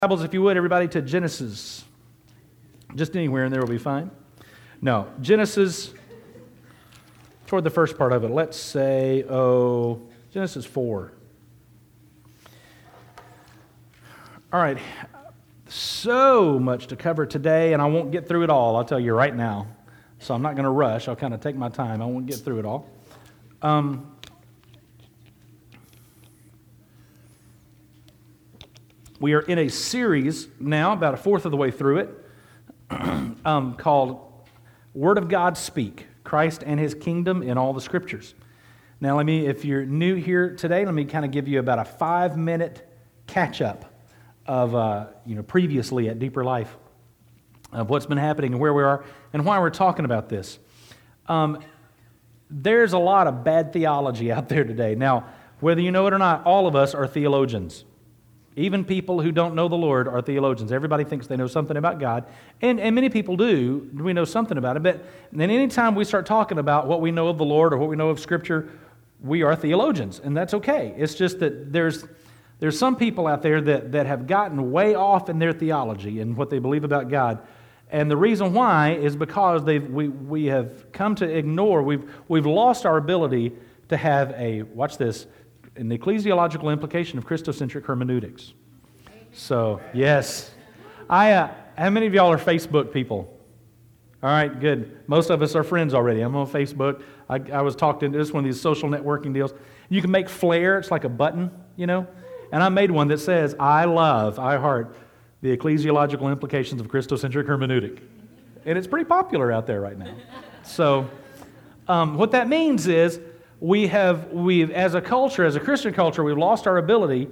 Bibles, if you would, everybody, to Genesis. Just anywhere in there will be fine. No, Genesis, toward the first part of it. Let's say, Genesis 4. All right, so much to cover today, and I won't get through it all, I'll tell you right now. So I'm not going to rush. I'll kind of take my time. I won't get through it all. We are in a series now, about a fourth of the way through it, called Word of God Speak, Christ and His Kingdom in All the Scriptures. Now, if you're new here today, let me kind of give you about a 5-minute catch-up of, previously at Deeper Life, of what's been happening and where we are and why we're talking about this. There's a lot of bad theology out there today. Now, whether you know it or not, all of us are theologians. Even people who don't know the Lord are theologians. Everybody thinks they know something about God, and many people do. We know something about it, but then anytime we start talking about what we know of the Lord or what we know of Scripture, we are theologians, and that's okay. It's just that there's some people out there that have gotten way off in their theology and what they believe about God, and the reason why is because we have come to ignore, we've lost our ability to have watch this, an ecclesiological implication of Christocentric hermeneutics. So, yes. How many of y'all are Facebook people? All right, good. Most of us are friends already. I'm on Facebook. I was talking to this one of these social networking deals. You can make Flare. It's like a button, and I made one that says, I heart the ecclesiological implications of Christocentric hermeneutic. And it's pretty popular out there right now. So, what that means is, we've as a culture, as a Christian culture, we've left our ability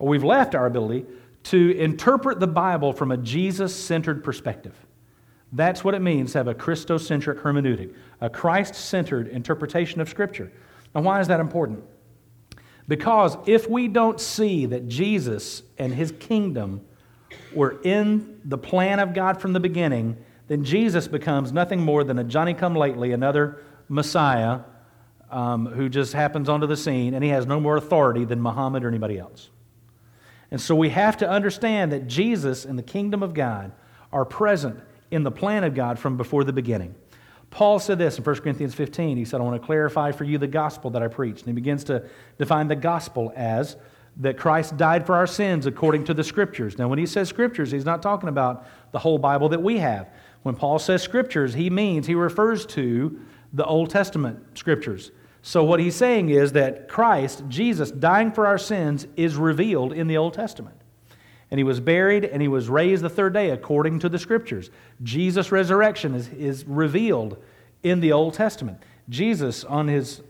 to interpret the Bible from a Jesus-centered perspective. That's what it means to have a Christocentric hermeneutic, a Christ-centered interpretation of Scripture. Now, why is that important? Because if we don't see that Jesus and His kingdom were in the plan of God from the beginning, then Jesus becomes nothing more than a Johnny-come-lately, another Messiah, who just happens onto the scene, and he has no more authority than Muhammad or anybody else. And so we have to understand that Jesus and the kingdom of God are present in the plan of God from before the beginning. Paul said this in 1 Corinthians 15. He said, I want to clarify for you the gospel that I preached. And he begins to define the gospel as that Christ died for our sins according to the Scriptures. Now, when he says Scriptures, he's not talking about the whole Bible that we have. When Paul says Scriptures, he refers to the Old Testament Scriptures. So what he's saying is that Christ, Jesus, dying for our sins is revealed in the Old Testament. And He was buried and He was raised the third day according to the Scriptures. Jesus' resurrection is revealed in the Old Testament. Jesus on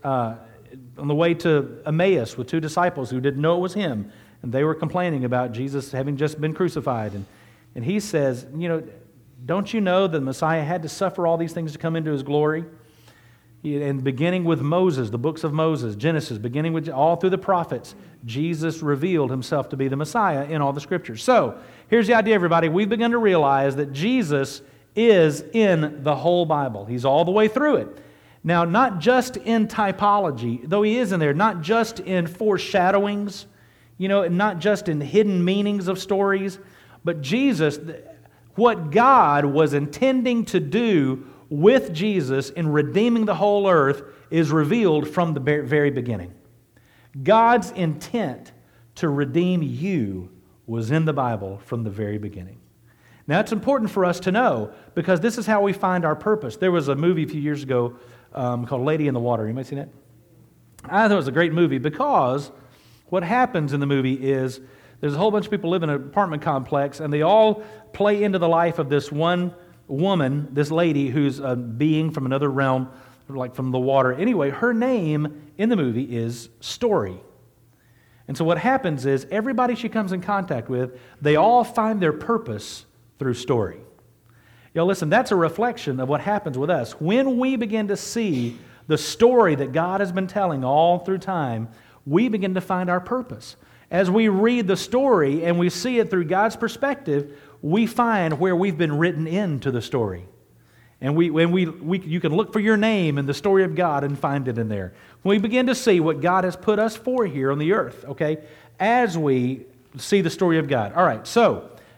the way to Emmaus with 2 disciples who didn't know it was Him, and they were complaining about Jesus having just been crucified. And He says, don't you know that the Messiah had to suffer all these things to come into His glory? And beginning with Moses, the books of Moses, Genesis, beginning with all through the prophets, Jesus revealed Himself to be the Messiah in all the Scriptures. So, here's the idea, everybody. We've begun to realize that Jesus is in the whole Bible. He's all the way through it. Now, not just in typology, though He is in there, not just in foreshadowings, and not just in hidden meanings of stories, but Jesus, what God was intending to do with Jesus in redeeming the whole earth is revealed from the very beginning. God's intent to redeem you was in the Bible from the very beginning. Now, it's important for us to know because this is how we find our purpose. There was a movie a few years ago called Lady in the Water. You might see that? I thought it was a great movie because what happens in the movie is there's a whole bunch of people live in an apartment complex and they all play into the life of this one woman, this lady who's a being from another realm, like from the water. Anyway, her name in the movie is Story. And so what happens is everybody she comes in contact with, they all find their purpose through Story. Listen, that's a reflection of what happens with us. When we begin to see the story that God has been telling all through time, we begin to find our purpose. As we read the story and we see it through God's perspective, we find where we've been written into the story. And you can look for your name in the story of God and find it in there. We begin to see what God has put us for here on the earth, okay, as we see the story of God. All right, so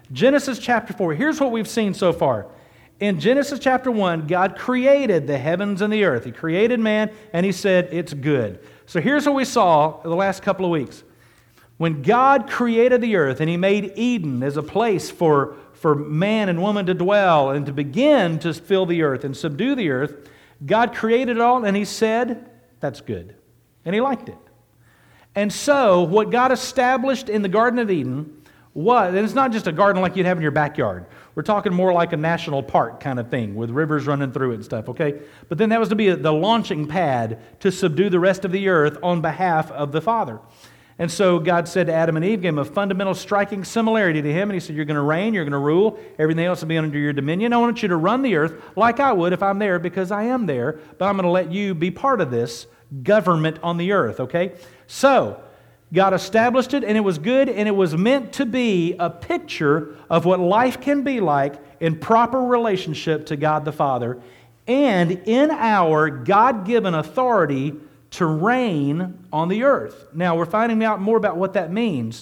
Genesis chapter 4, here's what we've seen so far. In Genesis chapter 1, God created the heavens and the earth. He created man, and He said, it's good. So here's what we saw the last couple of weeks. When God created the earth, and He made Eden as a place for man and woman to dwell and to begin to fill the earth and subdue the earth, God created it all, and He said, that's good. And He liked it. And so, what God established in the Garden of Eden was, and it's not just a garden like you'd have in your backyard. We're talking more like a national park kind of thing with rivers running through it and stuff, okay? But then that was to be the launching pad to subdue the rest of the earth on behalf of the Father. And so God said to Adam and Eve, gave him a fundamental striking similarity to Him, and He said, you're going to reign, you're going to rule, everything else will be under your dominion. I want you to run the earth like I would if I'm there, because I am there, but I'm going to let you be part of this government on the earth, okay? So, God established it, and it was good, and it was meant to be a picture of what life can be like in proper relationship to God the Father, and in our God-given authority to reign on the earth. Now, we're finding out more about what that means.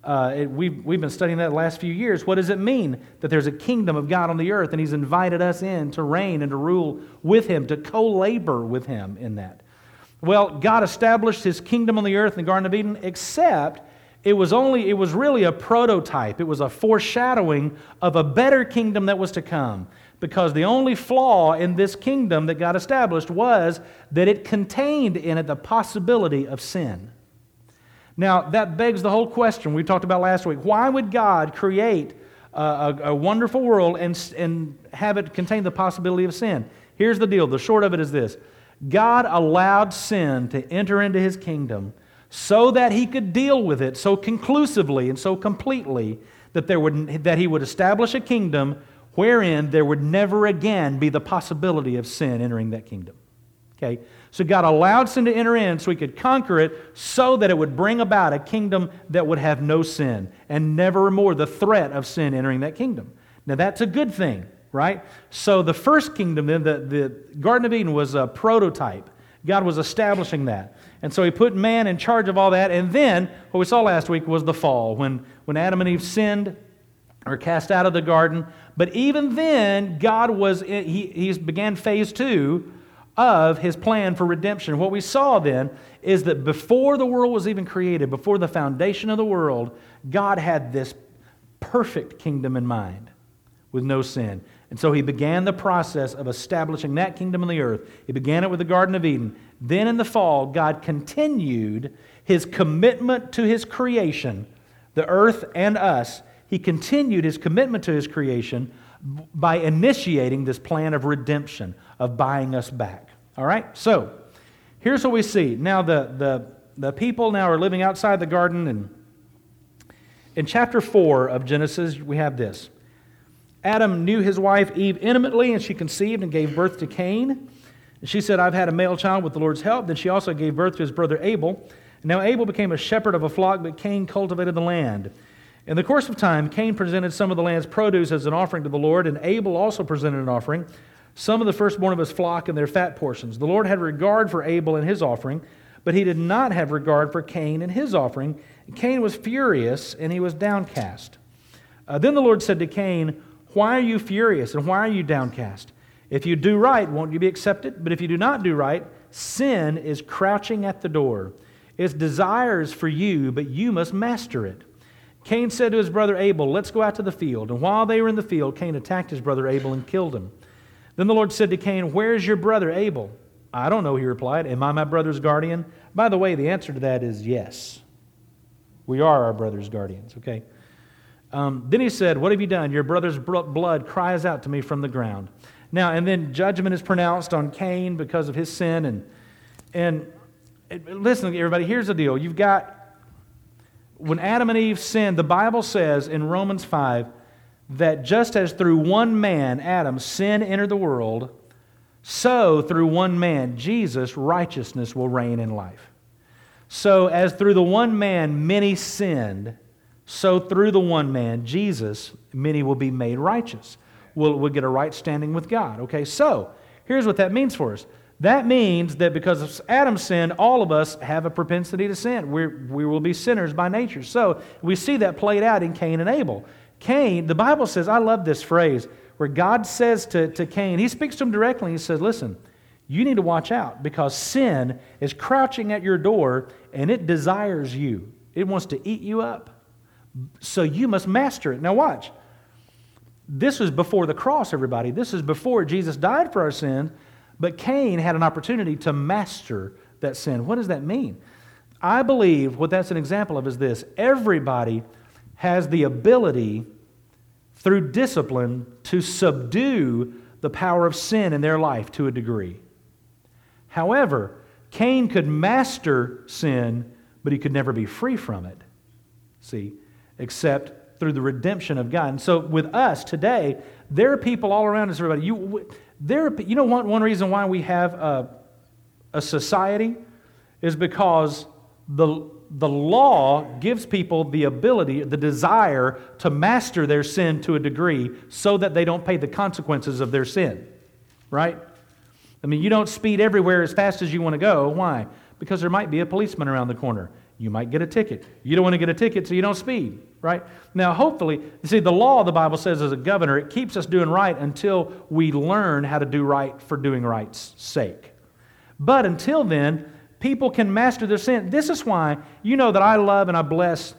We've been studying that the last few years. What does it mean that there's a kingdom of God on the earth, and He's invited us in to reign and to rule with Him, to co-labor with Him in that? Well, God established His kingdom on the earth in the Garden of Eden, except it was really a prototype. It was a foreshadowing of a better kingdom that was to come. Because the only flaw in this kingdom that God established was that it contained in it the possibility of sin. Now, that begs the whole question we talked about last week. Why would God create a wonderful world and have it contain the possibility of sin? Here's the deal. The short of it is this. God allowed sin to enter into His kingdom so that He could deal with it so conclusively and so completely that He would establish a kingdom wherein there would never again be the possibility of sin entering that kingdom. Okay? So God allowed sin to enter in so He could conquer it so that it would bring about a kingdom that would have no sin and never more the threat of sin entering that kingdom. Now that's a good thing. Right? So the first kingdom, then, the Garden of Eden was a prototype. God was establishing that. And so He put man in charge of all that. And then, what we saw last week was the fall, when Adam and Eve sinned, or cast out of the garden. But even then, God He began phase 2 of His plan for redemption. What we saw then is that before the world was even created, before the foundation of the world, God had this perfect kingdom in mind with no sin. And so He began the process of establishing that kingdom on the earth. He began it with the Garden of Eden. Then in the fall, God continued His commitment to His creation, the earth and us. He continued His commitment to His creation by initiating this plan of redemption, of buying us back. All right? So, here's what we see. Now, the people now are living outside the garden, and in chapter 4 of Genesis, we have this. Adam knew his wife Eve intimately, and she conceived and gave birth to Cain. And she said, I've had a male child with the Lord's help. Then she also gave birth to his brother Abel. And now Abel became a shepherd of a flock, but Cain cultivated the land. In the course of time, Cain presented some of the land's produce as an offering to the Lord, and Abel also presented an offering, some of the firstborn of his flock and their fat portions. The Lord had regard for Abel and his offering, but He did not have regard for Cain and his offering. And Cain was furious, and he was downcast. Then the Lord said to Cain, why are you furious, and why are you downcast? If you do right, won't you be accepted? But if you do not do right, sin is crouching at the door. Its desires for you, but you must master it. Cain said to his brother Abel, let's go out to the field. And while they were in the field, Cain attacked his brother Abel and killed him. Then the Lord said to Cain, where is your brother Abel? I don't know, he replied. Am I my brother's guardian? By the way, the answer to that is yes. We are our brother's guardians, okay? Then he said, what have you done? Your brother's blood cries out to me from the ground. Now, and then judgment is pronounced on Cain because of his sin. And listen, everybody, here's the deal. You've got, when Adam and Eve sinned, the Bible says in Romans 5 that just as through one man, Adam, sin entered the world, so through one man, Jesus, righteousness will reign in life. So as through the one man, many sinned, so through the one man, Jesus, many will be made righteous. We'll get a right standing with God. Okay, so here's what that means for us. That means that because of Adam's sin, all of us have a propensity to sin. We will be sinners by nature. So we see that played out in Cain and Abel. Cain, the Bible says, I love this phrase, where God says to Cain, He speaks to him directly, He says, listen, you need to watch out because sin is crouching at your door and it desires you. It wants to eat you up. So you must master it. Now watch. This was before the cross, everybody. This is before Jesus died for our sins, but Cain had an opportunity to master that sin. What does that mean? I believe what that's an example of is this. Everybody has the ability through discipline to subdue the power of sin in their life to a degree. However, Cain could master sin, but he could never be free from it. See, except through the redemption of God. And so with us today, there are people all around us, everybody. You know one reason why we have a society is because the law gives people the ability, the desire to master their sin to a degree so that they don't pay the consequences of their sin. Right? I mean, you don't speed everywhere as fast as you want to go. Why? Because there might be a policeman around the corner. You might get a ticket. You don't want to get a ticket, so you don't speed, right? Now, hopefully, you see, the law, the Bible says, as a governor, it keeps us doing right until we learn how to do right for doing right's sake. But until then, people can master their sin. This is why, you know that I love and I bless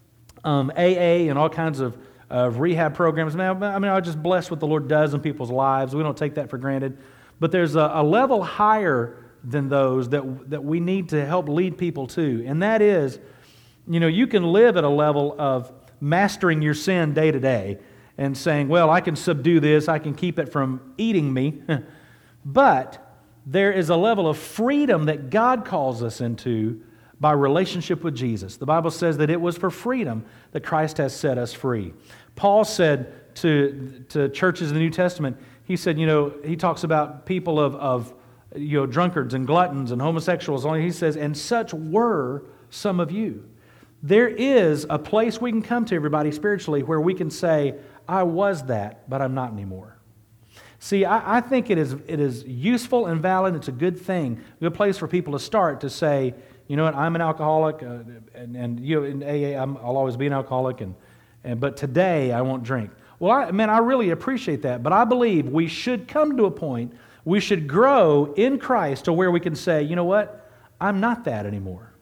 AA and all kinds of rehab programs. I mean, I just bless what the Lord does in people's lives. We don't take that for granted. But there's a level higher than those that we need to help lead people to. And that is, you know, you can live at a level of mastering your sin day to day and saying, well, I can subdue this, I can keep it from eating me. But there is a level of freedom that God calls us into by relationship with Jesus. The Bible says that it was for freedom that Christ has set us free. Paul said to churches in the New Testament, he said, you know, he talks about people of drunkards and gluttons and homosexuals. He says, and such were some of you. There is a place we can come to, everybody, spiritually, where we can say, I was that, but I'm not anymore. See, I think it is useful and valid. It's a good thing, a good place for people to start to say, you know what, I'm an alcoholic, and you know, in AA, I'll always be an alcoholic, but today I won't drink. Well, I really appreciate that, but I believe we should come to a point, we should grow in Christ to where we can say, you know what, I'm not that anymore.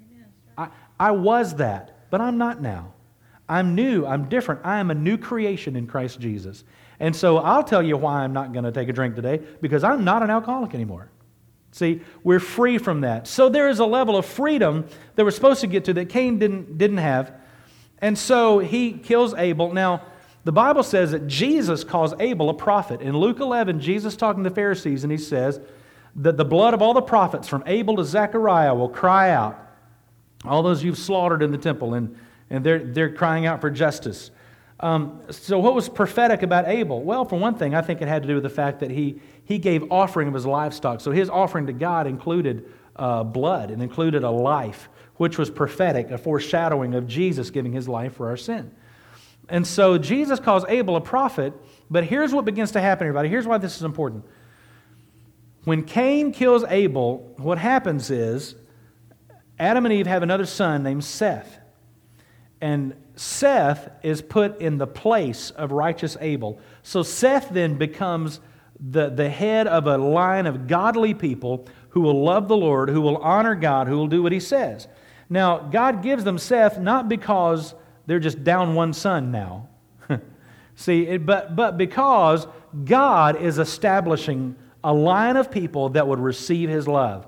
I was that, but I'm not now. I'm new, I'm different, I am a new creation in Christ Jesus. And so I'll tell you why I'm not going to take a drink today, because I'm not an alcoholic anymore. See, we're free from that. So there is a level of freedom that we're supposed to get to that Cain didn't have. And so he kills Abel. Now, the Bible says that Jesus calls Abel a prophet. In Luke 11, Jesus talking to the Pharisees, and he says that the blood of all the prophets from Abel to Zechariah will cry out. All those you've slaughtered in the temple, and they're crying out for justice. So what was prophetic about Abel? Well, for one thing, I think it had to do with the fact that he gave offering of his livestock. So his offering to God included blood and included a life, which was prophetic, a foreshadowing of Jesus giving his life for our sin. And so Jesus calls Abel a prophet, but here's what begins to happen, everybody. Here's why this is important. When Cain kills Abel, what happens is Adam and Eve have another son named Seth. And Seth is put in the place of righteous Abel. So Seth then becomes the head of a line of godly people who will love the Lord, who will honor God, who will do what He says. Now, God gives them Seth not because they're just down one son now. See, but because God is establishing a line of people that would receive His love.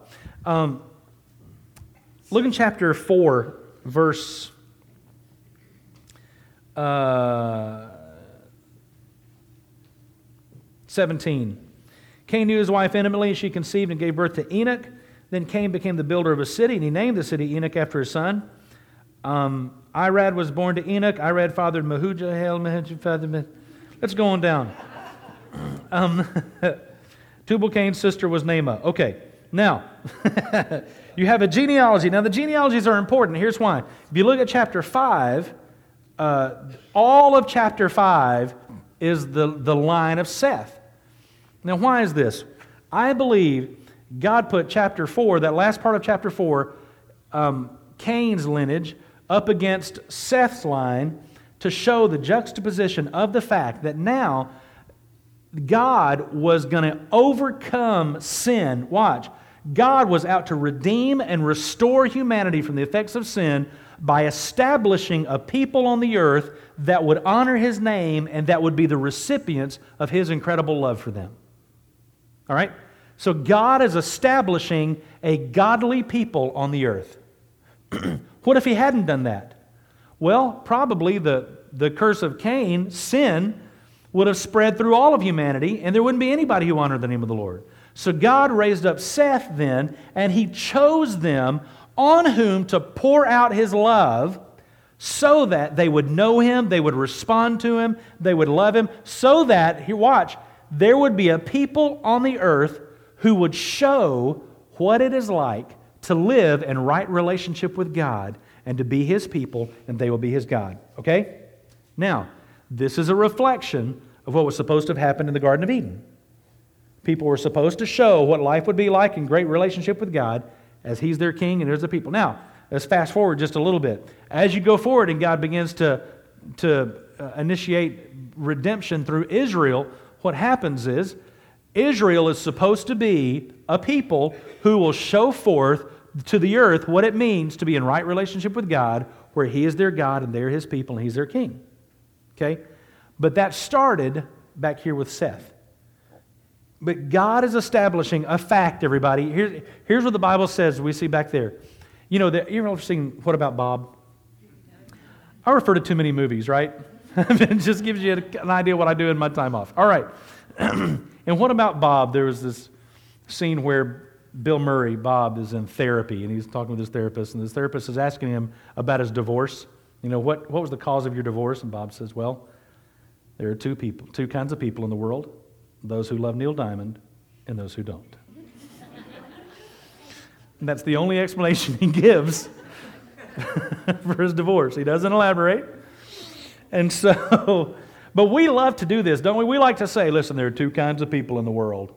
Look in chapter 4, verse 17. Cain knew his wife intimately, and she conceived and gave birth to Enoch. Then Cain became the builder of a city, and he named the city Enoch after his son. Irad was born to Enoch. Irad fathered Mehujael. Let's go on down. Tubal-Cain's sister was Naamah. Okay, now, you have a genealogy. Now, the genealogies are important. Here's why. If you look at chapter 5, all of chapter 5 is the line of Seth. Now, why is this? I believe God put chapter 4, that last part of chapter 4, Cain's lineage, up against Seth's line to show the juxtaposition of the fact that now God was going to overcome sin. Watch. God was out to redeem and restore humanity from the effects of sin by establishing a people on the earth that would honor His name and that would be the recipients of His incredible love for them. All right? So God is establishing a godly people on the earth. What if He hadn't done that? Well, probably the curse of Cain, sin, would have spread through all of humanity, and there wouldn't be anybody who honored the name of the Lord. So God raised up Seth then, and He chose them on whom to pour out His love so that they would know Him, they would respond to Him, they would love Him, so that, here, watch, there would be a people on the earth who would show what it is like to live in right relationship with God and to be His people, and they will be His God. Okay? Now, this is a reflection of what was supposed to have happened in the Garden of Eden. People were supposed to show what life would be like in great relationship with God as He's their king and there's the people. Now, let's fast forward just a little bit. As you go forward and God begins to initiate redemption through Israel, what happens is Israel is supposed to be a people who will show forth to the earth what it means to be in right relationship with God, where He is their God and they're His people and He's their king. Okay? But that started back here with Seth. But God is establishing a fact, everybody. Here's what the Bible says we see back there. You know, you ever seen What About Bob? I refer to too many movies, right? It just gives you an idea of what I do in my time off. All right. And What About Bob? There was this scene where Bill Murray, Bob, is in therapy, and he's talking with his therapist, and his therapist is asking him about his divorce. You know, what was the cause of your divorce? And Bob says, well, there are two kinds of people in the world. Those who love Neil Diamond and those who don't. And that's the only explanation he gives for his divorce. He doesn't elaborate. And so, but we love to do this, don't we? We like to say, listen, there are two kinds of people in the world.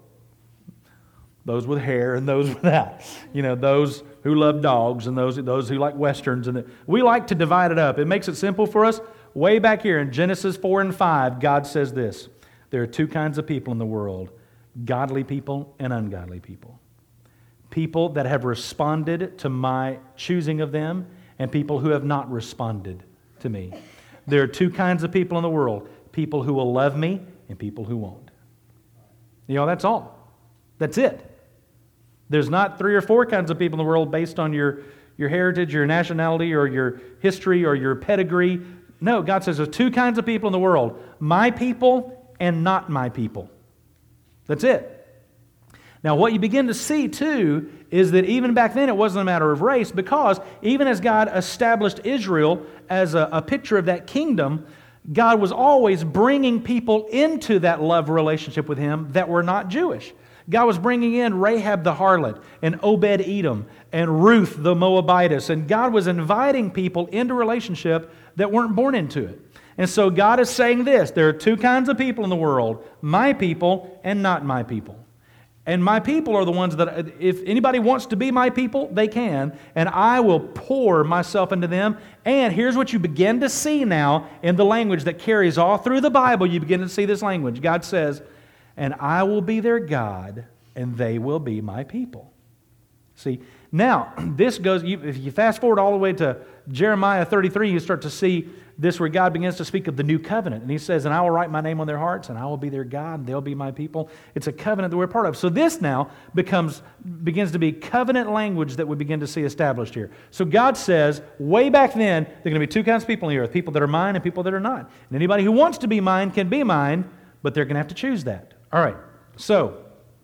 Those with hair and those without. You know, those who love dogs and those who like westerns. And we like to divide it up. It makes it simple for us. Way back here in Genesis 4 and 5, God says this. There are two kinds of people in the world, godly people and ungodly people. People that have responded to my choosing of them and people who have not responded to me. There are two kinds of people in the world, people who will love me and people who won't. You know, that's all. That's it. There's not 3 or 4 kinds of people in the world based on your heritage, your nationality, or your history, or your pedigree. No, God says there's 2 kinds of people in the world, my people and not my people. That's it. Now, what you begin to see, too, is that even back then it wasn't a matter of race, because even as God established Israel as a picture of that kingdom, God was always bringing people into that love relationship with Him that were not Jewish. God was bringing in Rahab the harlot and Obed-Edom and Ruth the Moabitess, and God was inviting people into relationship that weren't born into it. And so God is saying this, there are 2 kinds of people in the world, my people and not my people. And my people are the ones that, if anybody wants to be my people, they can, and I will pour myself into them. And here's what you begin to see now in the language that carries all through the Bible. You begin to see this language. God says, and I will be their God, and they will be my people. See, now, this goes, if you fast forward all the way to Jeremiah 33, you start to see this where God begins to speak of the new covenant. And He says, and I will write my name on their hearts, and I will be their God, and they'll be my people. It's a covenant that we're part of. So this now begins to be covenant language that we begin to see established here. So God says, way back then, there are going to be 2 kinds of people in the earth, people that are mine and people that are not. And anybody who wants to be mine can be mine, but they're going to have to choose that. All right, so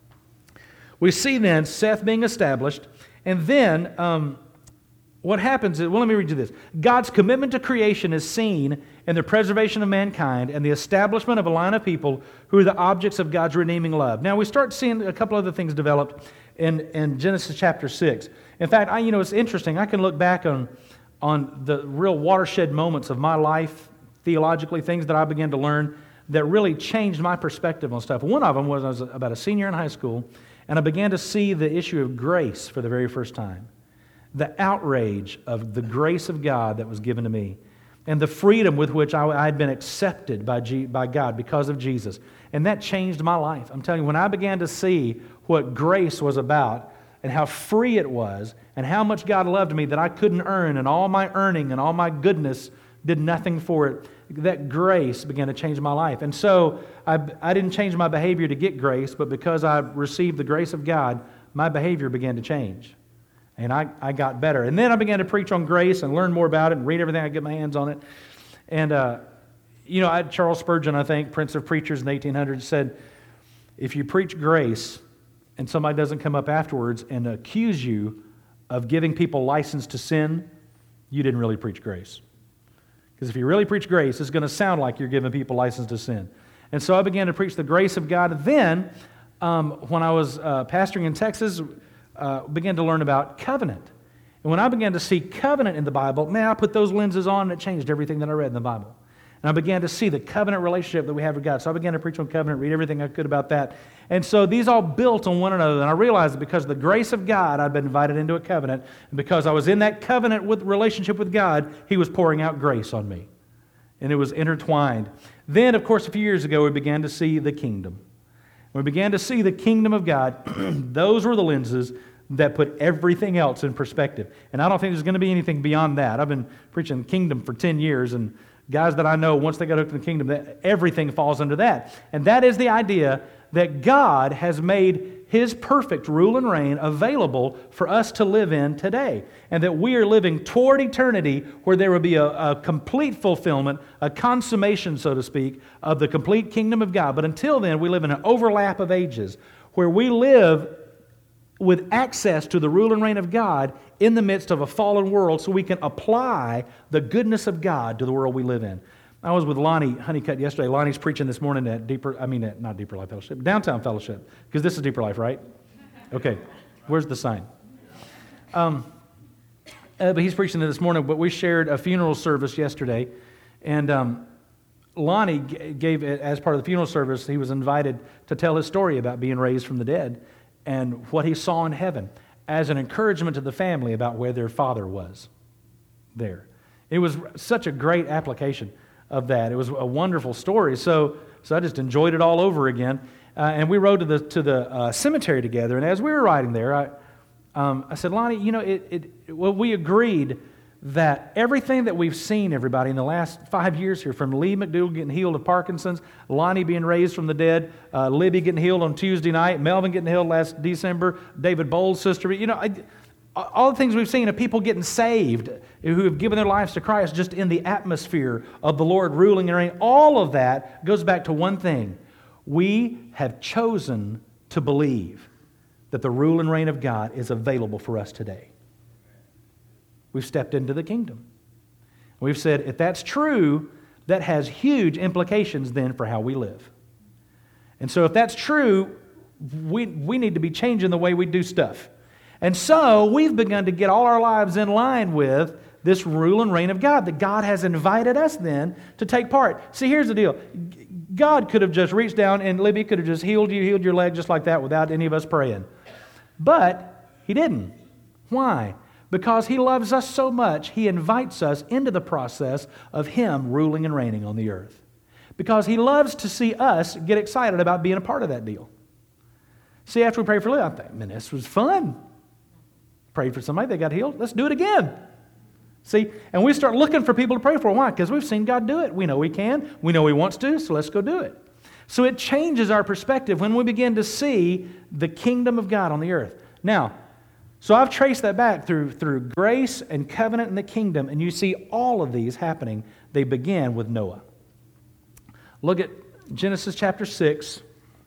we see then Seth being established, and then what happens is, well, let me read you this. God's commitment to creation is seen in the preservation of mankind and the establishment of a line of people who are the objects of God's redeeming love. Now, we start seeing a couple other things developed in Genesis chapter 6. In fact, it's interesting. I can look back on the real watershed moments of my life, theologically, things that I began to learn that really changed my perspective on stuff. One of them was I was about a senior in high school, and I began to see the issue of grace for the very first time. The outrage of the grace of God that was given to me. and the freedom with which I had been accepted by God because of Jesus. And that changed my life. I'm telling you, when I began to see what grace was about and how free it was and how much God loved me that I couldn't earn, and all my earning and all my goodness did nothing for it, that grace began to change my life. And so I didn't change my behavior to get grace, but because I received the grace of God, my behavior began to change. And I got better. And then I began to preach on grace and learn more about it and read everything I could get my hands on it. And, Charles Spurgeon, I think, Prince of Preachers in the 1800s, said, if you preach grace and somebody doesn't come up afterwards and accuse you of giving people license to sin, you didn't really preach grace. Because if you really preach grace, it's going to sound like you're giving people license to sin. And so I began to preach the grace of God. And then, when I was pastoring in Texas, began to learn about covenant. And when I began to see covenant in the Bible, man, I put those lenses on and it changed everything that I read in the Bible. And I began to see the covenant relationship that we have with God. So I began to preach on covenant, read everything I could about that. And so these all built on one another. And I realized that because of the grace of God, I'd been invited into a covenant. And because I was in that covenant with relationship with God, He was pouring out grace on me. And it was intertwined. Then, of course, a few years ago, we began to see the kingdom. When we began to see the kingdom of God, those were the lenses that put everything else in perspective. And I don't think there's going to be anything beyond that. I've been preaching kingdom for 10 years, and guys that I know, once they got hooked in the kingdom, everything falls under that. And that is the idea that God has made His perfect rule and reign available for us to live in today. And that we are living toward eternity where there will be a complete fulfillment, a consummation, so to speak, of the complete kingdom of God. But until then, we live in an overlap of ages where we live with access to the rule and reign of God in the midst of a fallen world so we can apply the goodness of God to the world we live in. I was with Lonnie Honeycutt yesterday. Lonnie's preaching this morning at not Deeper Life Fellowship, Downtown Fellowship, because this is Deeper Life, right? Okay, where's the sign? But he's preaching this morning, but we shared a funeral service yesterday, and Lonnie gave, as part of the funeral service, he was invited to tell his story about being raised from the dead and what he saw in heaven as an encouragement to the family about where their father was there. It was such a great application of that. It was a wonderful story. So I just enjoyed it all over again. And we rode to the cemetery together. And as we were riding there, I said, Lonnie, we agreed that everything that we've seen, everybody, in the last 5 years here, from Lee McDougall getting healed of Parkinson's, Lonnie being raised from the dead, Libby getting healed on Tuesday night, Melvin getting healed last December, David Bowles' sister, all the things we've seen of people getting saved who have given their lives to Christ just in the atmosphere of the Lord ruling and reigning, all of that goes back to one thing. We have chosen to believe that the rule and reign of God is available for us today. We've stepped into the kingdom. We've said, if that's true, that has huge implications then for how we live. And so if that's true, we need to be changing the way we do stuff. And so we've begun to get all our lives in line with this rule and reign of God, that God has invited us then to take part. See, here's the deal. God could have just reached down and Libby could have just healed your leg just like that without any of us praying. But He didn't. Why? Because He loves us so much, He invites us into the process of Him ruling and reigning on the earth. Because He loves to see us get excited about being a part of that deal. See, after we prayed for Libby, I thought, man, this was fun. Prayed for somebody, they got healed. Let's do it again. See, and we start looking for people to pray for. Why? Because we've seen God do it. We know He can. We know He wants to, so let's go do it. So it changes our perspective when we begin to see the kingdom of God on the earth. Now, so I've traced that back through grace and covenant and the kingdom, and you see all of these happening. They begin with Noah. Look at Genesis chapter 6,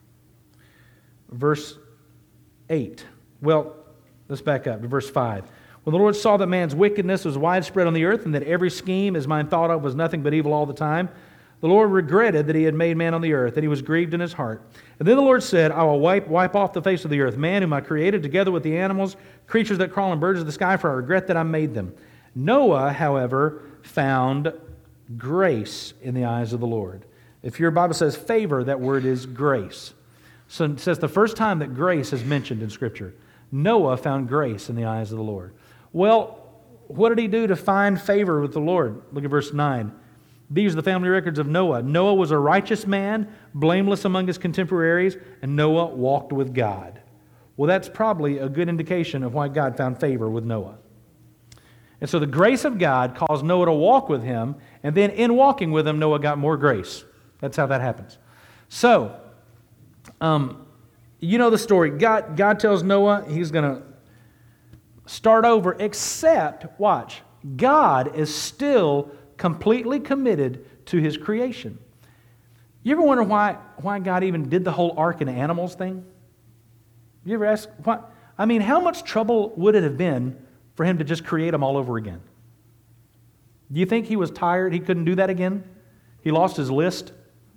verse 8. Well, let's back up to verse 5. When the Lord saw that man's wickedness was widespread on the earth, and that every scheme as mine thought of was nothing but evil all the time, the Lord regretted that He had made man on the earth, and He was grieved in His heart. And then the Lord said, I will wipe off the face of the earth man whom I created, together with the animals, creatures that crawl, and birds of the sky, for I regret that I made them. Noah, however, found grace in the eyes of the Lord. If your Bible says favor, that word is grace. So it says the first time that grace is mentioned in Scripture. Noah found grace in the eyes of the Lord. Well, what did he do to find favor with the Lord? Look at verse 9. These are the family records of Noah. Noah was a righteous man, blameless among his contemporaries, and Noah walked with God. Well, that's probably a good indication of why God found favor with Noah. And so the grace of God caused Noah to walk with him, and then in walking with him, Noah got more grace. That's how that happens. So, you know the story. God tells Noah he's going to start over, except, watch, God is still completely committed to His creation. You ever wonder why God even did the whole ark and animals thing? You ever ask, why? I mean, how much trouble would it have been for Him to just create them all over again? Do you think He was tired? He couldn't do that again? He lost his list,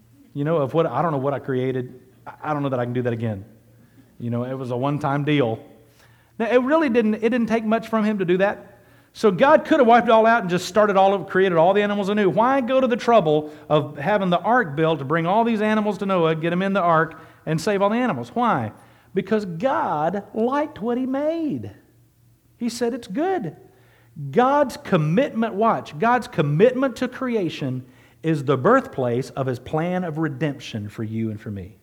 of what, I don't know what I created. I don't know that I can do that again. It was a one-time deal. Now, it didn't take much from Him to do that. So God could have wiped it all out and just started all over, created all the animals anew. Why go to the trouble of having the ark built to bring all these animals to Noah, get them in the ark, and save all the animals? Why? Because God liked what He made. He said it's good. God's commitment, watch, God's commitment to creation is the birthplace of His plan of redemption for you and for me.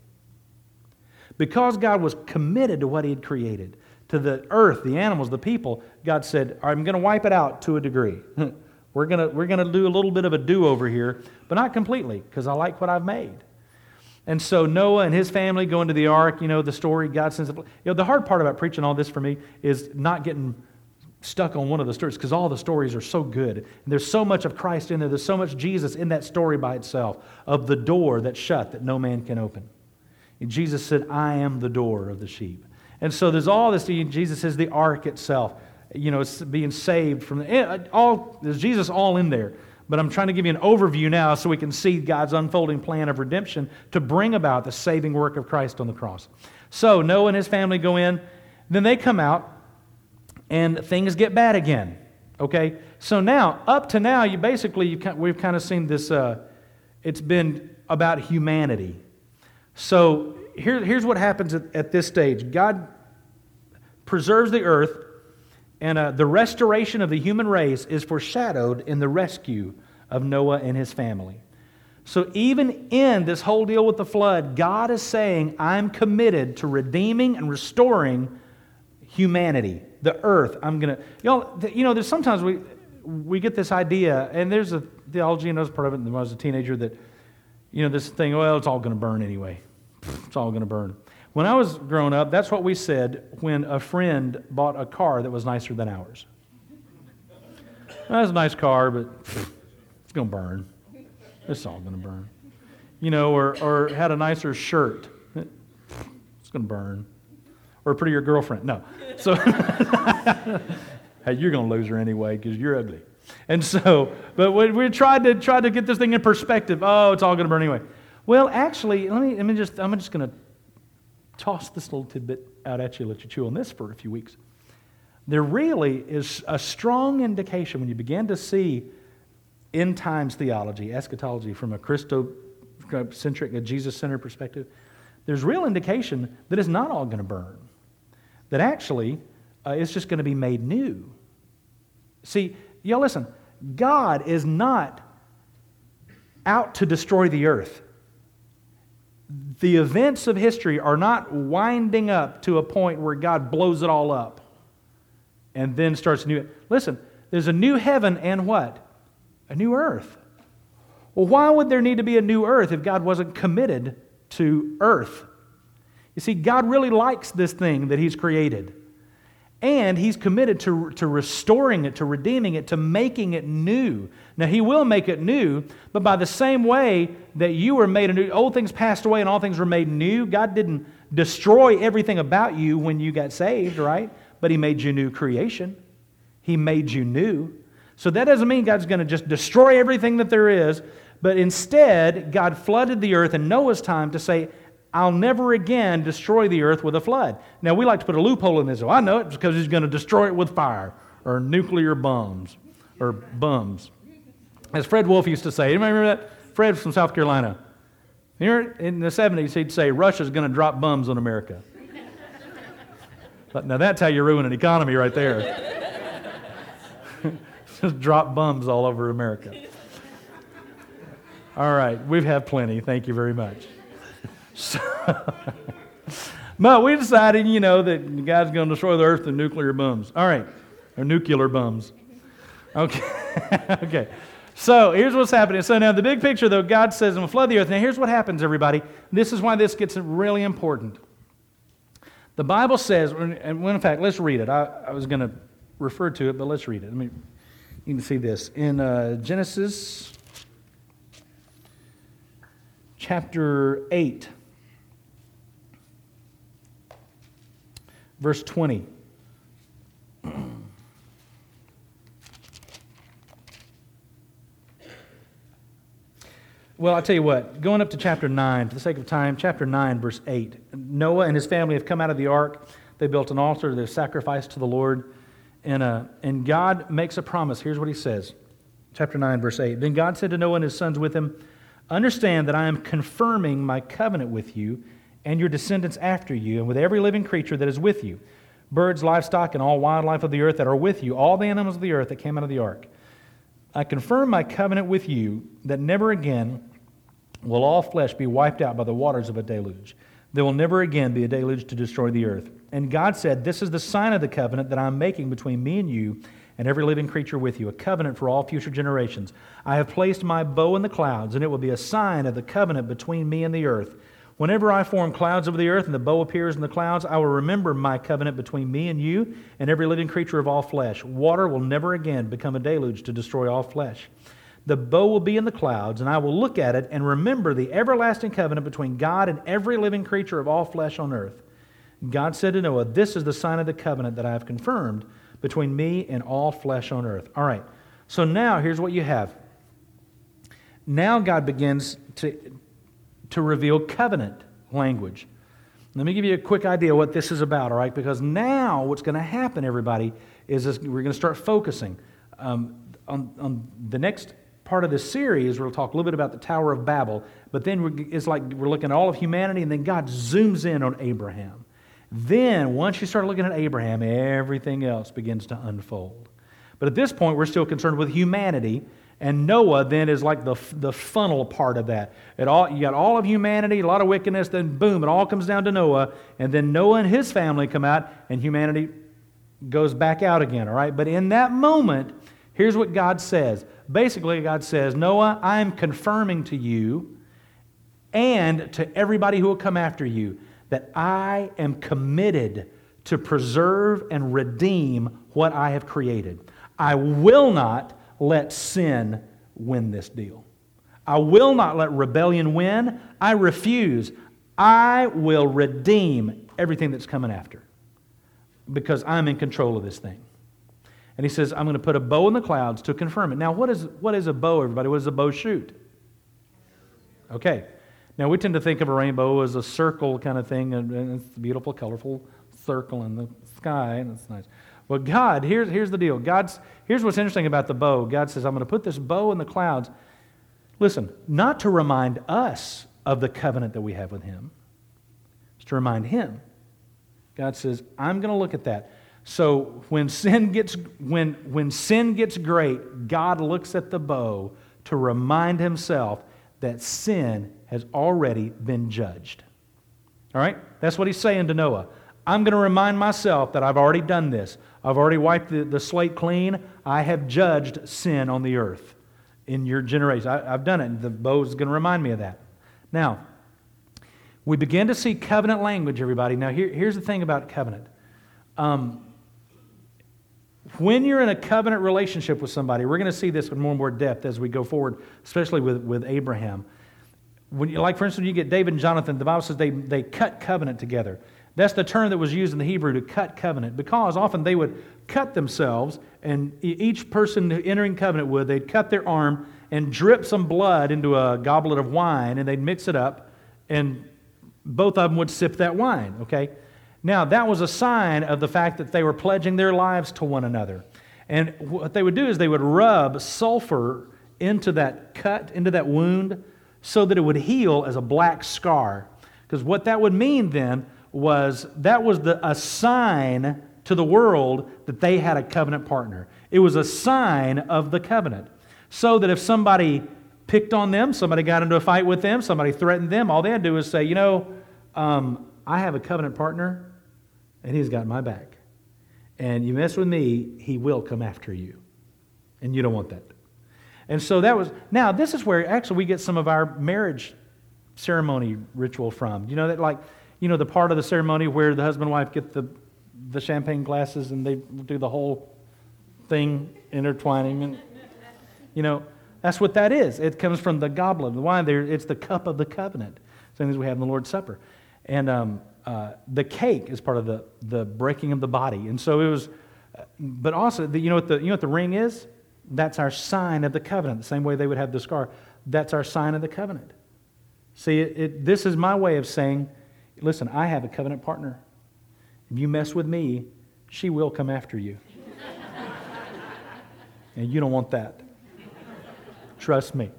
Because God was committed to what He had created, to the earth, the animals, the people, God said, I'm going to wipe it out to a degree. We're going to do a little bit of a do-over here, but not completely, because I like what I've made. And so Noah and his family go into the ark, the story, God sends the hard part about preaching all this for me is not getting stuck on one of the stories, because all the stories are so good. And there's so much of Christ in there. There's so much Jesus in that story by itself, of the door that's shut that no man can open. And Jesus said, I am the door of the sheep. And so there's all this, Jesus says the ark itself, it's being saved from there's Jesus all in there. But I'm trying to give you an overview now so we can see God's unfolding plan of redemption to bring about the saving work of Christ on the cross. So Noah and his family go in, then they come out, and things get bad again. Okay? So now, up to now, we've kind of seen this, it's been about humanity. So here's what happens at this stage. God preserves the earth, and the restoration of the human race is foreshadowed in the rescue of Noah and his family. So even in this whole deal with the flood, God is saying, I'm committed to redeeming and restoring humanity, the earth. I'm going to, there's sometimes we get this idea, and there's a theology, and I was part of it when I was a teenager, that, this thing, well, it's all going to burn anyway. It's all going to burn. When I was growing up, that's what we said when a friend bought a car that was nicer than ours. That was a nice car, but it's going to burn. It's all going to burn. Or had a nicer shirt. It's going to burn. Or a prettier girlfriend. No. So, hey, you're going to lose her anyway because you're ugly. And so, but we tried to get this thing in perspective. Oh, it's all going to burn anyway. Well, actually, I'm just going to toss this little tidbit out at you, let you chew on this for a few weeks. There really is a strong indication when you begin to see end times theology, eschatology from a Christocentric, a Jesus-centered perspective. There's real indication that it's not all going to burn. That actually it's just going to be made new. See, y'all listen, God is not out to destroy the earth. The events of history are not winding up to a point where God blows it all up and then starts new. Listen, there's a new heaven and what? A new earth. Well, why would there need to be a new earth if God wasn't committed to earth? You see, God really likes this thing that He's created. And He's committed to restoring it, to redeeming it, to making it new. Now, He will make it new, but by the same way that you were made anew, old things passed away and all things were made new. God didn't destroy everything about you when you got saved, right? But He made you new creation. He made you new. So that doesn't mean God's going to just destroy everything that there is, but instead, God flooded the earth in Noah's time to say, I'll never again destroy the earth with a flood. Now, we like to put a loophole in this. Oh, I know it, because He's going to destroy it with fire or nuclear bombs or bums. As Fred Wolf used to say. Anybody remember that? Fred from South Carolina. Here in the 70s, he'd say, Russia's going to drop bombs on America. But now that's how you ruin an economy right there. just drop bums all over America. All right, we've had plenty. Thank you very much. So, but we decided, that God's going to destroy the earth with nuclear bums. All right, or nuclear bums. Okay, okay. So here's what's happening. So now the big picture, though, God says, "I'm going to flood the earth." Now here's what happens, everybody. This is why this gets really important. The Bible says, and in fact, let's read it. I was going to refer to it, but let's read it. You can see this in Genesis chapter 8, verse 20. Well, I'll tell you what, going up to chapter 9, for the sake of time, chapter 9, verse 8. Noah and his family have come out of the ark. They built an altar. They've sacrificed to the Lord. And God makes a promise. Here's what he says. Chapter 9, verse 8. Then God said to Noah and his sons with him, "Understand that I am confirming my covenant with you and your descendants after you, and with every living creature that is with you, birds, livestock, and all wildlife of the earth that are with you, all the animals of the earth that came out of the ark. I confirm my covenant with you that never again will all flesh be wiped out by the waters of a deluge. There will never again be a deluge to destroy the earth." And God said, "This is the sign of the covenant that I am making between me and you and every living creature with you, a covenant for all future generations. I have placed my bow in the clouds, and it will be a sign of the covenant between me and the earth. Whenever I form clouds over the earth and the bow appears in the clouds, I will remember my covenant between me and you and every living creature of all flesh. Water will never again become a deluge to destroy all flesh. The bow will be in the clouds, and I will look at it and remember the everlasting covenant between God and every living creature of all flesh on earth." God said to Noah, "This is the sign of the covenant that I have confirmed between me and all flesh on earth." All right, so now here's what you have. Now God begins to reveal covenant language. Let me give you a quick idea of what this is about, all right? Because now what's going to happen, everybody, is we're going to start focusing. On the next part of this series, we'll talk a little bit about the Tower of Babel, but then it's like we're looking at all of humanity, and then God zooms in on Abraham. Then, once you start looking at Abraham, everything else begins to unfold. But at this point, we're still concerned with humanity, and Noah then is like the funnel part of that. You got all of humanity, a lot of wickedness, then boom, it all comes down to Noah, and then Noah and his family come out, and humanity goes back out again, all right? But in that moment, here's what God says. Basically, God says, "Noah, I'm confirming to you and to everybody who will come after you that I am committed to preserve and redeem what I have created. I will not let sin win this deal. I will not let rebellion win. I refuse. I will redeem everything that's coming after because I'm in control of this thing." And he says, "I'm going to put a bow in the clouds to confirm it." Now, what is a bow, everybody? What does a bow shoot? Okay. Now, we tend to think of a rainbow as a circle kind of thing, and it's a beautiful, colorful circle in the sky, and it's nice. Well, God, here's the deal. Here's what's interesting about the bow. God says, "I'm going to put this bow in the clouds." Listen, not to remind us of the covenant that we have with Him. It's to remind Him. God says, "I'm going to look at that." So when sin gets great, God looks at the bow to remind Himself that sin has already been judged. All right? That's what He's saying to Noah. I'm going to remind myself that I've already done this. I've already wiped the slate clean. I have judged sin on the earth in your generation. I've done it, and the bow is going to remind me of that. Now, we begin to see covenant language, everybody. Now, here's the thing about covenant. When you're in a covenant relationship with somebody, we're going to see this with more and more depth as we go forward, especially with Abraham. Like, for instance, when you get David and Jonathan, the Bible says they cut covenant together. That's the term that was used in the Hebrew, to cut covenant, because often they would cut themselves, and each person entering covenant they'd cut their arm and drip some blood into a goblet of wine, and they'd mix it up, and both of them would sip that wine, okay? Now, that was a sign of the fact that they were pledging their lives to one another. And what they would do is they would rub sulfur into that cut, into that wound, so that it would heal as a black scar. Because what that would mean then was that was a sign to the world that they had a covenant partner. It was a sign of the covenant. So that if somebody picked on them, somebody got into a fight with them, somebody threatened them, all they had to do was say, I have a covenant partner, and he's got my back. And you mess with me, he will come after you. And you don't want that. And so now this is where actually we get some of our marriage ceremony ritual from. The part of the ceremony where the husband and wife get the champagne glasses and they do the whole thing intertwining. And, that's what that is. It comes from the goblet, the wine. It's the cup of the covenant. Same as we have in the Lord's Supper. And the cake is part of the breaking of the body. And so it was, but also, you know what the ring is? That's our sign of the covenant. The same way they would have the scar. That's our sign of the covenant. See, this is my way of saying, listen, I have a covenant partner. If you mess with me, she will come after you. And you don't want that. Trust me.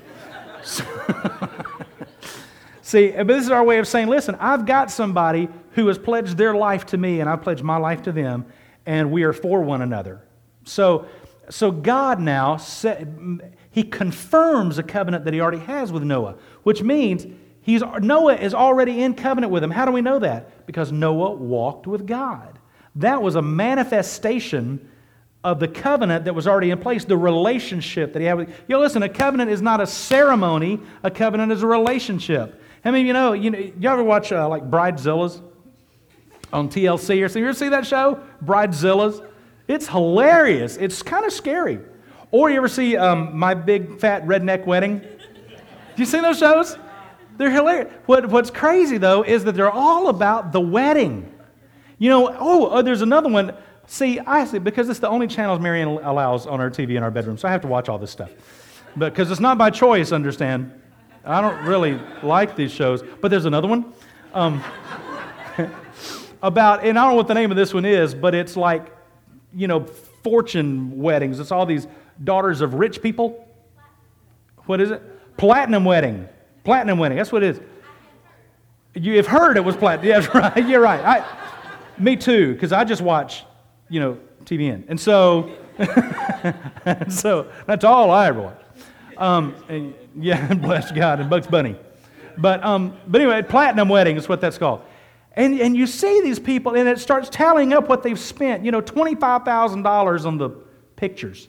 See, but this is our way of saying, listen, I've got somebody who has pledged their life to me, and I've pledged my life to them, and we are for one another. So God now, He confirms a covenant that He already has with Noah, which means Noah is already in covenant with him. How do we know that? Because Noah walked with God. That was a manifestation of the covenant that was already in place, the relationship that he had with... listen, a covenant is not a ceremony. A covenant is a relationship. How many of you ever watch like Bridezillas on TLC or something? You ever see that show, Bridezillas? It's hilarious. It's kind of scary. Or you ever see My Big Fat Redneck Wedding? Do you see those shows? They're hilarious. What's crazy, though, is that they're all about the wedding. There's another one. See, because it's the only channels Marianne allows on our TV in our bedroom, so I have to watch all this stuff. Because it's not by choice, understand. I don't really like these shows. But there's another one about, and I don't know what the name of this one is, but it's like, fortune weddings. It's all these daughters of rich people. What is it? Platinum wedding. Platinum wedding. That's what it is. You have heard it was platinum. Yeah, right. You're right. Me too, because I just watch, TVN. And so, that's all I ever watch. Bless God, and Bugs Bunny. But anyway, platinum wedding is what that's called. And you see these people, and it starts tallying up what they've spent. $25,000 on the pictures.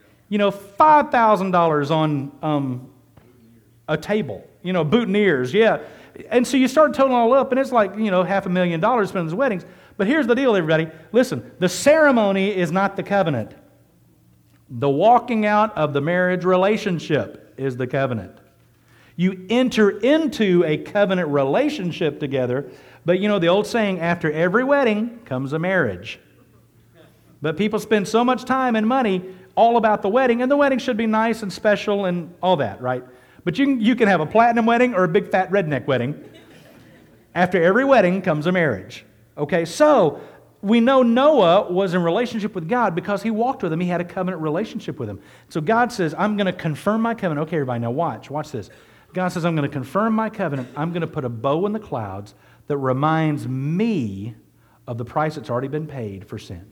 $5,000 on a table. Boutonnieres, yeah. And so you start totaling it all up, and it's like, $500,000 spent on these weddings. But here's the deal, everybody. Listen, the ceremony is not the covenant. The walking out of the marriage relationship is the covenant. You enter into a covenant relationship together, but the old saying, after every wedding comes a marriage. But people spend so much time and money all about the wedding, and the wedding should be nice and special and all that, right? But you can have a platinum wedding or a big fat redneck wedding. After every wedding comes a marriage. Okay, so we know Noah was in relationship with God because he walked with him. He had a covenant relationship with him. So God says, I'm going to confirm my covenant. Okay, everybody, now watch this. God says, I'm going to confirm my covenant. I'm going to put a bow in the clouds that reminds me of the price that's already been paid for sin.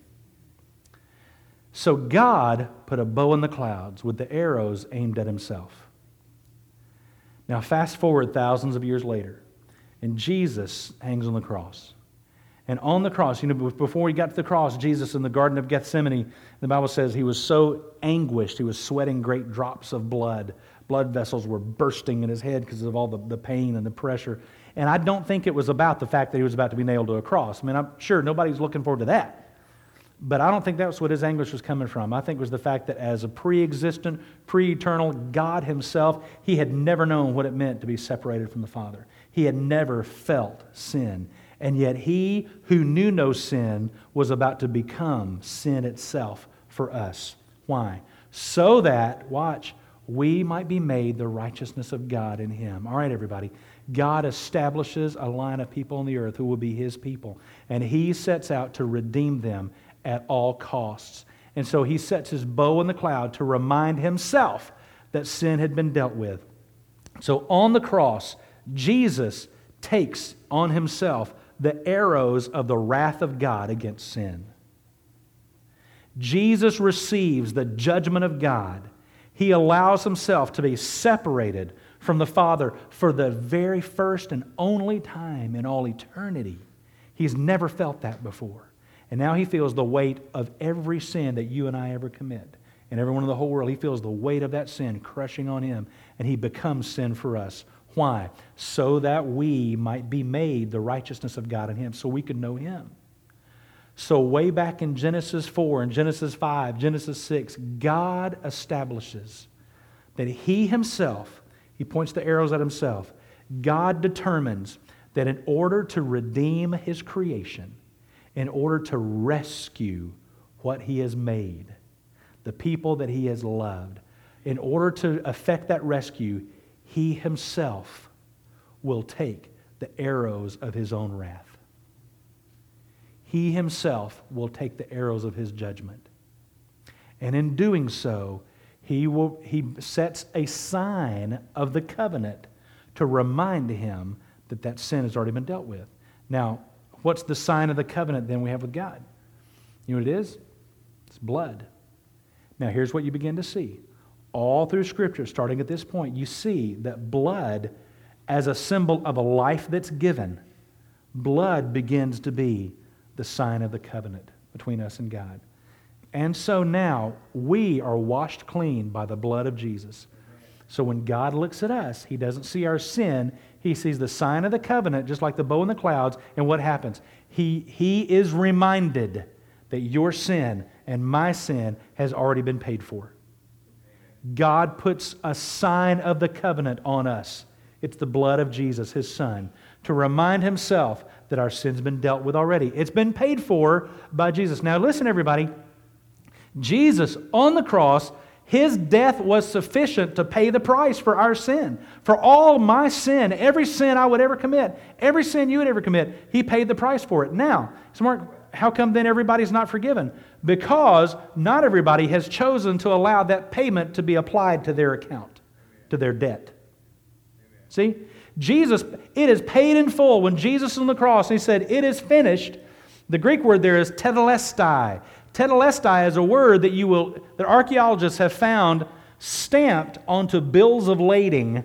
So God put a bow in the clouds with the arrows aimed at himself. Now fast forward thousands of years later, and Jesus hangs on the cross. And on the cross, before he got to the cross, Jesus in the Garden of Gethsemane, the Bible says he was so anguished, he was sweating great drops of blood. Blood vessels were bursting in his head because of all the pain and the pressure. And I don't think it was about the fact that he was about to be nailed to a cross. I mean, I'm sure nobody's looking forward to that. But I don't think that's what his anguish was coming from. I think it was the fact that as a pre-existent, pre-eternal God himself, he had never known what it meant to be separated from the Father. He had never felt sin. And yet he who knew no sin was about to become sin itself for us. Why? So that, watch, we might be made the righteousness of God in him. All right, everybody. God establishes a line of people on the earth who will be his people. And he sets out to redeem them at all costs. And so he sets his bow in the cloud to remind himself that sin had been dealt with. So on the cross, Jesus takes on himself the arrows of the wrath of God against sin. Jesus receives the judgment of God. He allows himself to be separated from the Father for the very first and only time in all eternity. He's never felt that before. And now he feels the weight of every sin that you and I ever commit. And everyone in the whole world, he feels the weight of that sin crushing on him. And he becomes sin for us. Why? So that we might be made the righteousness of God in him, so we could know him. So way back in Genesis 4 and Genesis 5, Genesis 6, God establishes that he himself, he points the arrows at himself, God determines that in order to redeem his creation, in order to rescue what he has made, the people that he has loved, in order to effect that rescue, he himself will take the arrows of his own wrath. He himself will take the arrows of his judgment. And in doing so, he sets a sign of the covenant to remind him that that sin has already been dealt with. Now, what's the sign of the covenant then we have with God? You know what it is? It's blood. Now, here's what you begin to see. All through Scripture, starting at this point, you see that blood, as a symbol of a life that's given, blood begins to be the sign of the covenant between us and God. And so now, we are washed clean by the blood of Jesus. So when God looks at us, he doesn't see our sin. He sees the sign of the covenant, just like the bow in the clouds. And what happens? He is reminded that your sin and my sin has already been paid for. God puts a sign of the covenant on us. It's the blood of Jesus, his Son, to remind himself that our sin's been dealt with already. It's been paid for by Jesus. Now listen, everybody. Jesus on the cross, his death was sufficient to pay the price for our sin. For all my sin, every sin I would ever commit, every sin you would ever commit, he paid the price for it. Now, so Mark, how come then everybody's not forgiven? Because not everybody has chosen to allow that payment to be applied to their account, to their debt. See? Jesus, it is paid in full. When Jesus on the cross, he said, it is finished. The Greek word there is tetelestai. Tetelestai is a word that archaeologists have found stamped onto bills of lading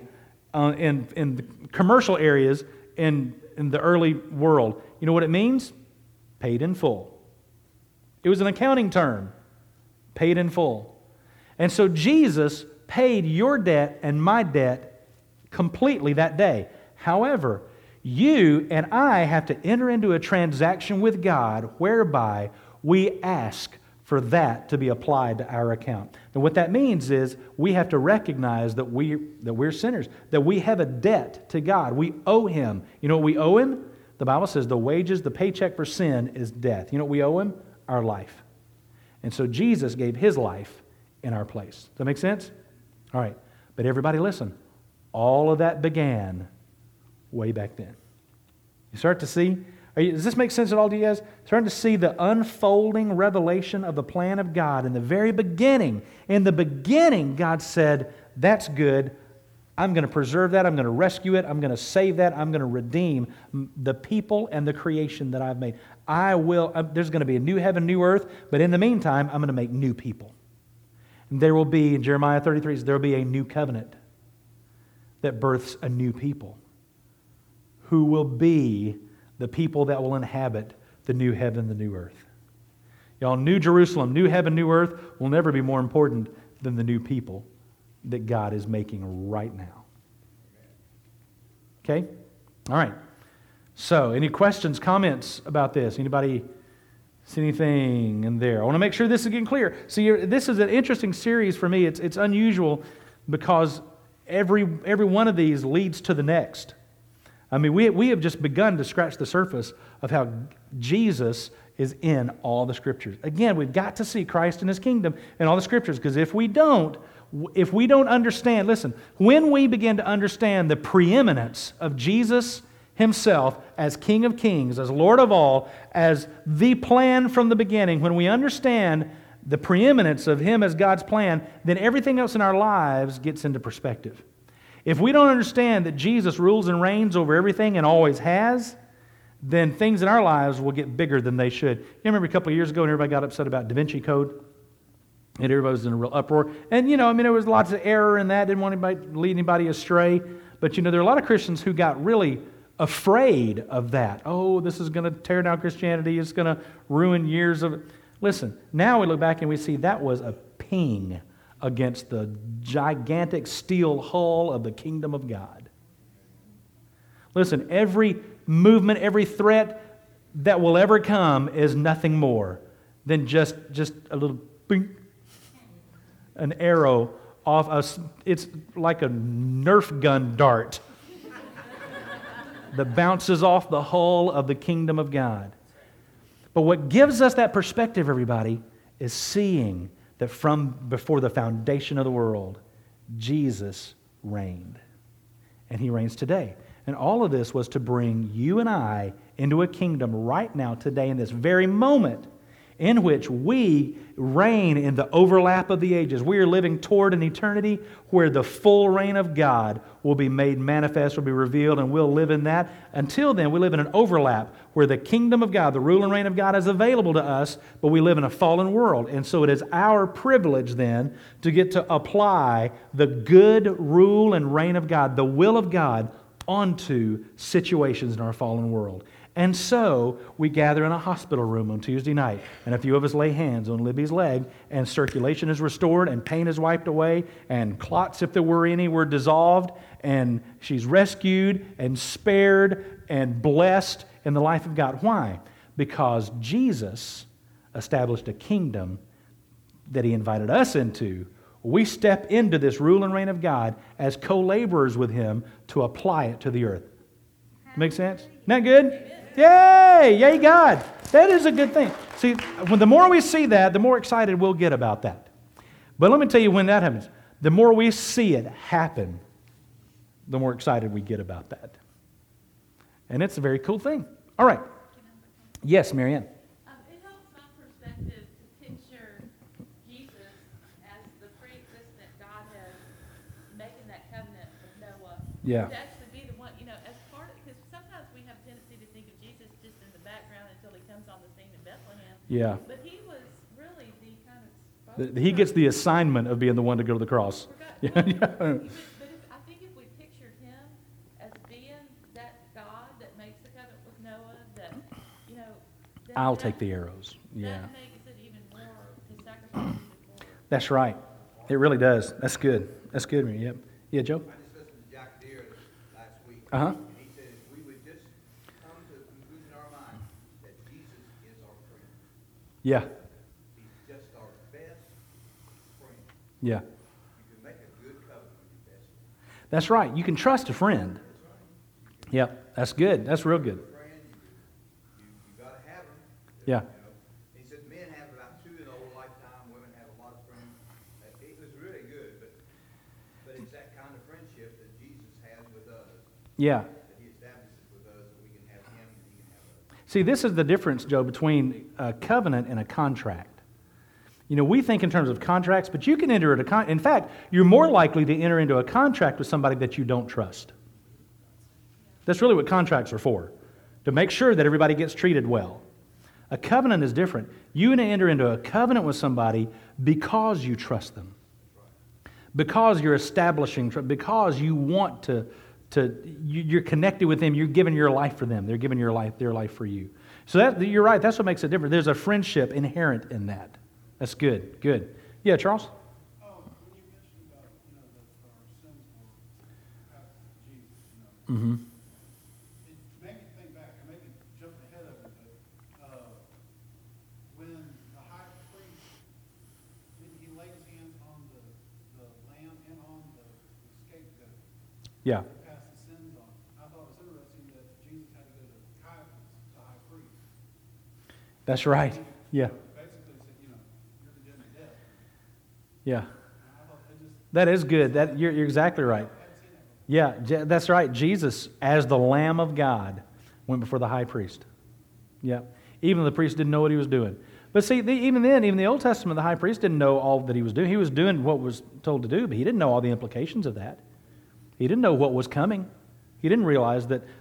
in commercial areas in the early world. You know what it means? Paid in full. It was an accounting term. Paid in full. And so Jesus paid your debt and my debt completely that day. However, you and I have to enter into a transaction with God whereby we ask for that to be applied to our account. And what that means is we have to recognize that we're sinners, that we have a debt to God. We owe him. You know what we owe him? The Bible says the wages, the paycheck for sin is death. You know what we owe him? Our life. And so Jesus gave his life in our place. Does that make sense? All right. But everybody listen. All of that began way back then. You start to see? Does this make sense at all to you guys? Starting to see the unfolding revelation of the plan of God in the very beginning. In the beginning, God said, that's good. I'm going to preserve that. I'm going to rescue it. I'm going to save that. I'm going to redeem the people and the creation that I've made. There's going to be a new heaven, new earth, but in the meantime, I'm going to make new people. And there will be, in Jeremiah 33, there will be a new covenant that births a new people who will be the people that will inhabit the new heaven, the new earth. Y'all, New Jerusalem, new heaven, new earth will never be more important than the new people that God is making right now. Okay? All right. So, any questions, comments about this? Anybody see anything in there? I want to make sure this is getting clear. See, this is an interesting series for me. It's unusual because every one of these leads to the next. I mean, we have just begun to scratch the surface of how Jesus is in all the Scriptures. Again, we've got to see Christ and his kingdom in all the Scriptures, because if we don't understand, listen, when we begin to understand the preeminence of Jesus himself as King of Kings, as Lord of all, as the plan from the beginning, when we understand the preeminence of him as God's plan, then everything else in our lives gets into perspective. If we don't understand that Jesus rules and reigns over everything and always has, then things in our lives will get bigger than they should. You remember a couple of years ago when everybody got upset about Da Vinci Code? And everybody was in a real uproar. And, there was lots of error in that. Didn't want anybody to lead anybody astray. But, there are a lot of Christians who got really afraid of that. Oh, this is going to tear down Christianity. It's going to ruin years of it. Listen, now we look back and we see that was a ping against the gigantic steel hull of the kingdom of God. Listen, every movement, every threat that will ever come is nothing more than just a little bing, an arrow off us. It's like a Nerf gun dart that bounces off the hull of the kingdom of God. But what gives us that perspective, everybody, is seeing that from before the foundation of the world, Jesus reigned. And He reigns today. And all of this was to bring you and I into a kingdom right now, today, in this very moment, in which we reign in the overlap of the ages. We are living toward an eternity where the full reign of God will be made manifest, will be revealed, and we'll live in that. Until then, we live in an overlap where the kingdom of God, the rule and reign of God is available to us, but we live in a fallen world. And so it is our privilege then to get to apply the good rule and reign of God, the will of God, onto situations in our fallen world. And so we gather in a hospital room on Tuesday night, and a few of us lay hands on Libby's leg, and circulation is restored, and pain is wiped away, and clots, if there were any, were dissolved, and she's rescued and spared and blessed in the life of God. Why? Because Jesus established a kingdom that He invited us into. We step into this rule and reign of God as co-laborers with Him to apply it to the earth. Make sense? Isn't that good? Yay! Yay, God! That is a good thing. See, when the more we see that, the more excited we'll get about that. But let me tell you when that happens. The more we see it happen, the more excited we get about that. And it's a very cool thing. All right. Yes, Marianne. It helps my perspective to picture Jesus as the pre-existent Godhead making that covenant with Noah. Yeah. To actually be the one, as part of, because sometimes we have a tendency to think of Jesus just in the background until He comes on the scene in Bethlehem. Yeah. But He was really the kind of... He gets the assignment of being the one to go to the cross. Yeah. But I think if we pictured Him as being that God that makes the covenant with Noah, that, then I'll take the arrows. Yeah. That makes it even more, His sacrifice even more. That's right. It really does. That's good. That's good, Mary. Yep. Yeah, Joe? I just listened to Jack Deere last week. Uh-huh. And he said if we would just come to the conclusion in our mind that Jesus is our friend. Yeah. He's just our best friend. Yeah. You can make a good covenant with your best friend. That's right. You can trust a friend. Yep. That's good. That's real good. Friend, you got to have them. Yeah. He said men have about 2 in the whole lifetime. Women have a lot of friends. It was really good, but it's that kind of friendship that Jesus has with us. Yeah. That He establishes with us, that we can have Him and He can have us. See, this is the difference, Joe, between a covenant and a contract. We think in terms of contracts, but you can enter into in fact, you're more likely to enter into a contract with somebody that you don't trust. That's really what contracts are for, to make sure that everybody gets treated well. A covenant is different. You enter into a covenant with somebody because you trust them, because you're establishing, because you want you're connected with them. You're giving your life for them. They're giving their life for you. So you're right. That's what makes it different. There's a friendship inherent in that. That's good. Good. Yeah, Charles? When you mentioned about, that our sins were past Jesus, Mm-hmm. it made me think back. I maybe jumped ahead of it, but when the high priest, he laid his hands on the lamb and on the scapegoat Yeah. to pass the sins on. I thought it was interesting that Jesus had to go to Caiaphas, the high priest. That's right. Yeah. Basically said, you're condemned to death. Yeah. And I thought it just, That is good. You're exactly right. I hadn't seen that before. Yeah, that's right. Jesus, as the Lamb of God, went before the high priest. Yeah. Even the priest didn't know what he was doing. But see, even the Old Testament, the high priest didn't know all that he was doing. He was doing what was told to do, but he didn't know all the implications of that. He didn't know what was coming. He didn't realize that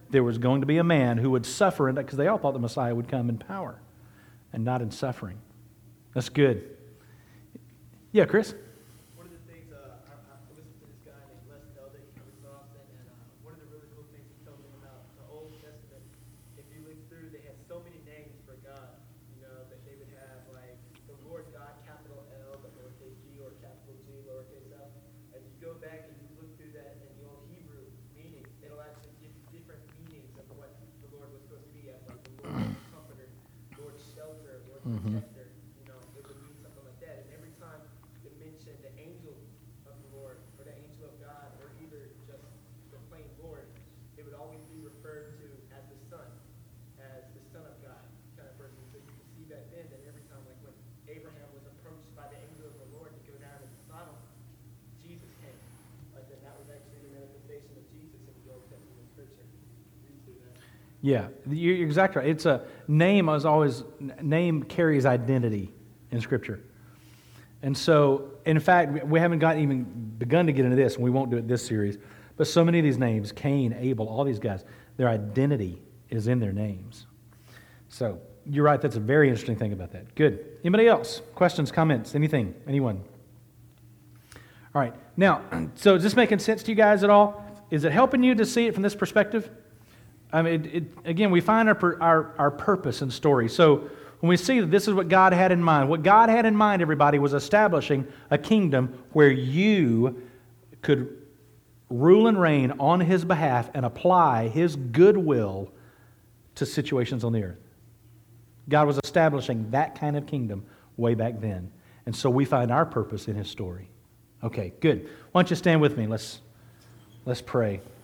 there was going to be a man who would suffer, because they all thought the Messiah would come in power and not in suffering. That's good. Yeah, Chris? One of the things, I listened to this guy named Les Feldick every so often, and one of the really cool things he told me about the Old Testament, if you look through, they had so many names for God, that they would have, like, the Lord God, capital L, but lowercase g, or capital G, lowercase l. As you go back and you look through that in the Old Hebrew meaning, it'll actually give different meanings of what the Lord was supposed to be as, like the Lord comforter, Lord shelter, Lord protector. It would mean something like that. And every time it mentioned the angel of the Lord or the angel of God or either just the plain Lord, it would always be referred to as the Son of God kind of person. So you can see back then that every time, like when Abraham was approached by the angel of the Lord to go down into Sodom, Jesus came. Like that was actually the manifestation of Jesus in the Old Testament scripture. Read through that. Yeah, you're exactly right. It's a name name carries identity in Scripture. And so, in fact, we haven't even begun to get into this, and we won't do it this series, but so many of these names, Cain, Abel, all these guys, their identity is in their names. So, you're right, that's a very interesting thing about that. Good. Anybody else? Questions, comments, anything? Anyone? All right. Now, so is this making sense to you guys at all? Is it helping you to see it from this perspective? I mean, again, we find our purpose in story. So when we see that this is what God had in mind, what God had in mind, everybody, was establishing a kingdom where you could rule and reign on His behalf and apply His goodwill to situations on the earth. God was establishing that kind of kingdom way back then. And so we find our purpose in His story. Okay, good. Why don't you stand with me? Let's pray.